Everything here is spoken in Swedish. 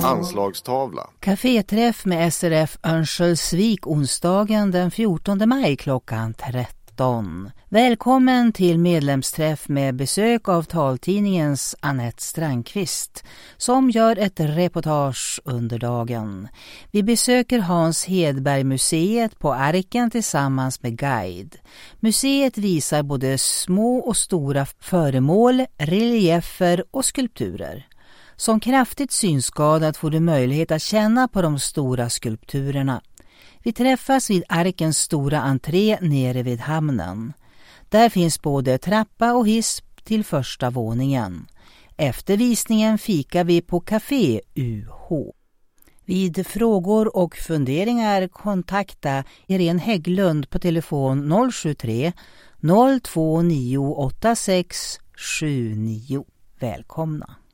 Anslagstavla. Caféträff med SRF Örnsköldsvik onsdagen den 14 maj klockan 13. Välkommen till medlemsträff med besök av taltidningens Anette Strandqvist som gör ett reportage under dagen. Vi besöker Hans Hedberg-museet på Arken tillsammans med guide. Museet visar både små och stora föremål, reliefer och skulpturer. Som kraftigt synskadad får du möjlighet att känna på de stora skulpturerna. Vi träffas vid Arkens stora entré nere vid hamnen. Där finns både trappa och hiss till första våningen. Efter visningen fikar vi på Café UH. Vid frågor och funderingar kontakta Irene Hägglund på telefon 073 029 8679. Välkomna!